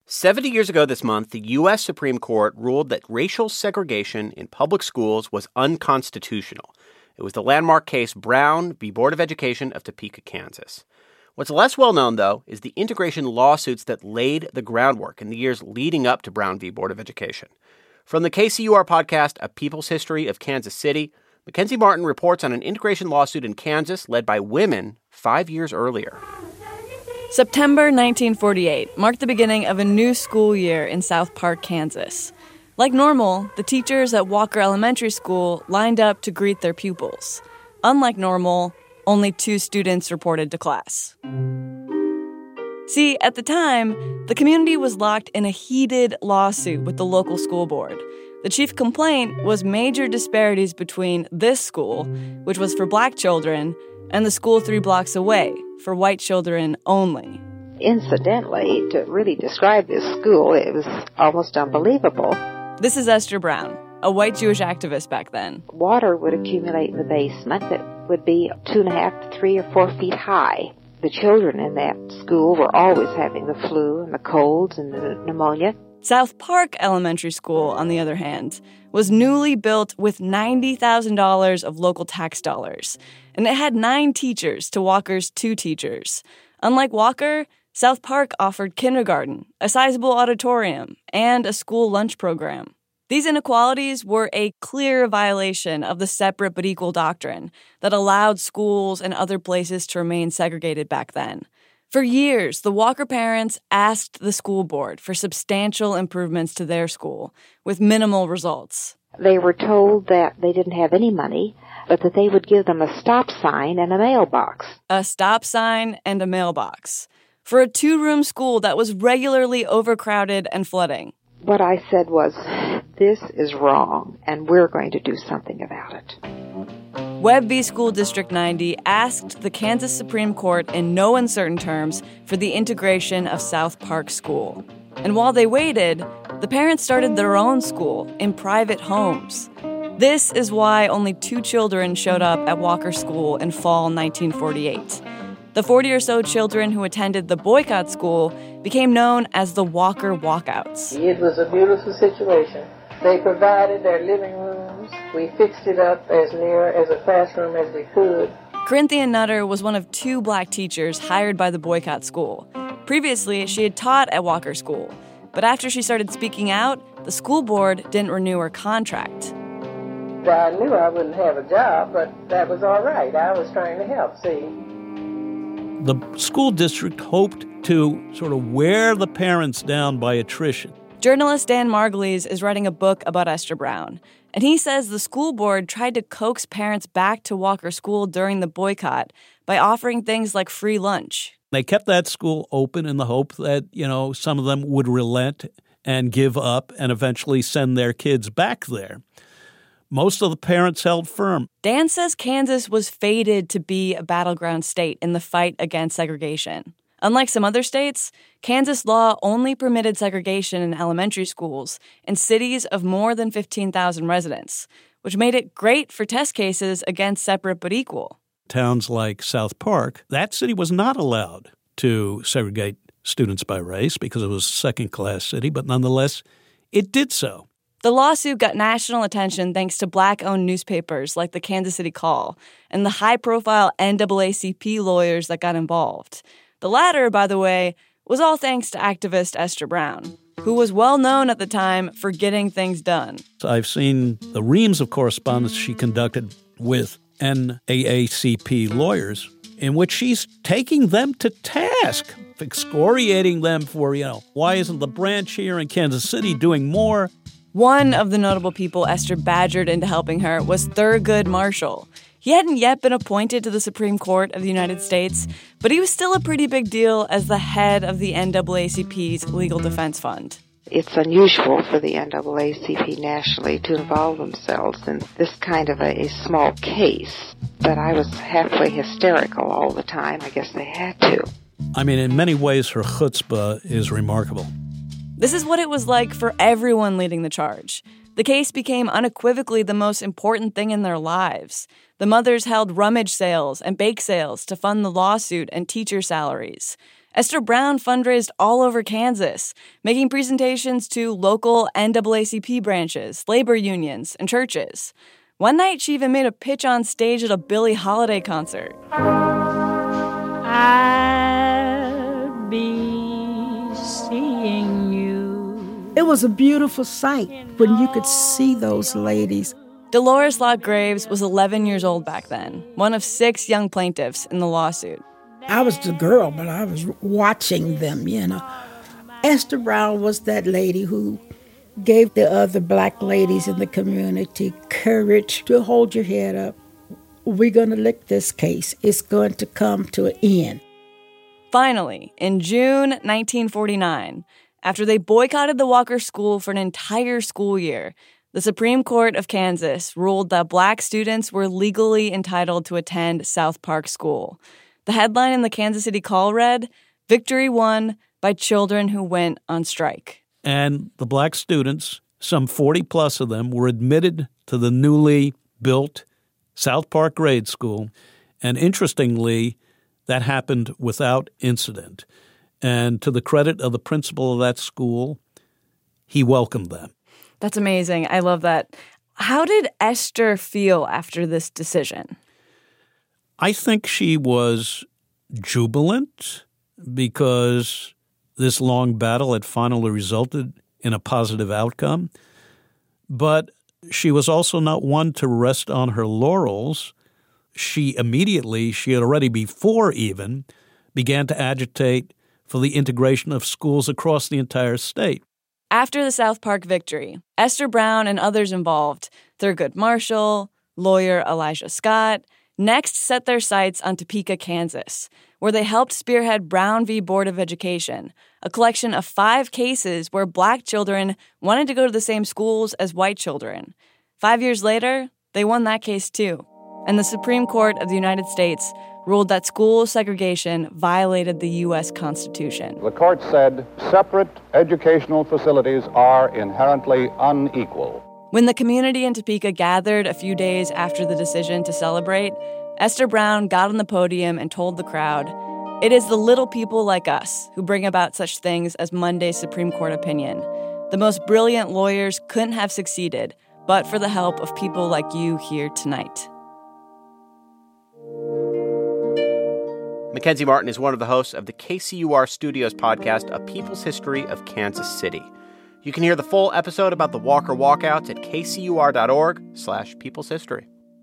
70 years ago this month, the U.S. Supreme Court ruled that racial segregation in public schools was unconstitutional. It was the landmark case Brown v. Board of Education of Topeka, Kansas. What's less well known, though, is the integration lawsuits that laid the groundwork in the years leading up to Brown v. Board of Education. From the KCUR podcast, A People's History of Kansas City, Mackenzie Martin reports on an integration lawsuit in Kansas led by women 5 years earlier. September 1948 marked the beginning of a new school year in South Park, Kansas. Like normal, the teachers at Walker Elementary School lined up to greet their pupils. Unlike normal, only 2 students reported to class. See, at the time, the community was locked in a heated lawsuit with the local school board. The chief complaint was major disparities between this school, which was for black children, and the school 3 blocks away, for white children only. Incidentally, to really describe this school, it was almost unbelievable. This is Esther Brown, a white Jewish activist back then. Water would accumulate in the basement that would be 2.5 to 3 or 4 feet high. The children in that school were always having the flu and the colds and the pneumonia. South Park Elementary School, on the other hand, was newly built with $90,000 of local tax dollars, and it had 9 teachers to Walker's 2 teachers. Unlike Walker, South Park offered kindergarten, a sizable auditorium, and a school lunch program. These inequalities were a clear violation of the separate but equal doctrine that allowed schools and other places to remain segregated back then. For years, the Walker parents asked the school board for substantial improvements to their school, with minimal results. They were told that they didn't have any money, but that they would give them a stop sign and a mailbox. A stop sign and a mailbox. For a 2-room school that was regularly overcrowded and flooding. What I said was, this is wrong, and we're going to do something about it. Webb v. School District 90 asked the Kansas Supreme Court in no uncertain terms for the integration of South Park School. And while they waited, the parents started their own school in private homes. This is why only 2 children showed up at Walker School in fall 1948. The 40 or so children who attended the boycott school became known as the Walker Walkouts. It was a beautiful situation. They provided their living rooms. We fixed it up as near as a classroom as we could. Corinthia Nutter was one of 2 black teachers hired by the boycott school. Previously, she had taught at Walker School, but after she started speaking out, the school board didn't renew her contract. I knew I wouldn't have a job, but that was all right. I was trying to help, see. The school district hoped to sort of wear the parents down by attrition. Journalist Dan Margulies is writing a book about Esther Brown, and he says the school board tried to coax parents back to Walker School during the boycott by offering things like free lunch. They kept that school open in the hope that, some of them would relent and give up and eventually send their kids back there. Most of the parents held firm. Dan says Kansas was fated to be a battleground state in the fight against segregation. Unlike some other states, Kansas law only permitted segregation in elementary schools in cities of more than 15,000 residents, which made it great for test cases against separate but equal. Towns like South Park, that city was not allowed to segregate students by race because it was a second-class city, but nonetheless, it did so. The lawsuit got national attention thanks to black-owned newspapers like the Kansas City Call and the high-profile NAACP lawyers that got involved. The latter, by the way, was all thanks to activist Esther Brown, who was well known at the time for getting things done. I've seen the reams of correspondence she conducted with NAACP lawyers in which she's taking them to task, excoriating them for, why isn't the branch here in Kansas City doing more? One of the notable people Esther badgered into helping her was Thurgood Marshall. He hadn't yet been appointed to the Supreme Court of the United States, but he was still a pretty big deal as the head of the NAACP's Legal Defense Fund. It's unusual for the NAACP nationally to involve themselves in this kind of a small case, but I was halfway hysterical all the time. I guess they had to. In many ways, her chutzpah is remarkable. This is what it was like for everyone leading the charge. The case became unequivocally the most important thing in their lives. The mothers held rummage sales and bake sales to fund the lawsuit and teacher salaries. Esther Brown fundraised all over Kansas, making presentations to local NAACP branches, labor unions, and churches. One night, she even made a pitch on stage at a Billie Holiday concert. I'll be seeing you. It was a beautiful sight when you could see those ladies. Dolores Locke Graves was 11 years old back then, one of 6 young plaintiffs in the lawsuit. I was the girl, but I was watching them, Esther Brown was that lady who gave the other black ladies in the community courage to hold your head up. We're going to lick this case. It's going to come to an end. Finally, in June 1949, after they boycotted the Walker School for an entire school year, the Supreme Court of Kansas ruled that black students were legally entitled to attend South Park School. The headline in the Kansas City Call read, "Victory won by children who went on strike." And the black students, some 40 plus of them, were admitted to the newly built South Park Grade School. And interestingly, that happened without incident. And to the credit of the principal of that school, he welcomed them. That's amazing. I love that. How did Esther feel after this decision? I think she was jubilant because this long battle had finally resulted in a positive outcome. But she was also not one to rest on her laurels. She had already before even, began to agitate for the integration of schools across the entire state. After the South Park victory, Esther Brown and others involved, Thurgood Marshall, lawyer Elijah Scott, next set their sights on Topeka, Kansas, where they helped spearhead Brown v. Board of Education, a collection of 5 cases where black children wanted to go to the same schools as white children. 5 years later, they won that case too, and the Supreme Court of the United States ruled that school segregation violated the U.S. Constitution. The court said separate educational facilities are inherently unequal. When the community in Topeka gathered a few days after the decision to celebrate, Esther Brown got on the podium and told the crowd, "It is the little people like us who bring about such things as Monday's Supreme Court opinion. The most brilliant lawyers couldn't have succeeded but for the help of people like you here tonight." Mackenzie Martin is one of the hosts of the KCUR Studios podcast, A People's History of Kansas City. You can hear the full episode about the Walker Walkouts at kcur.org/peopleshistory.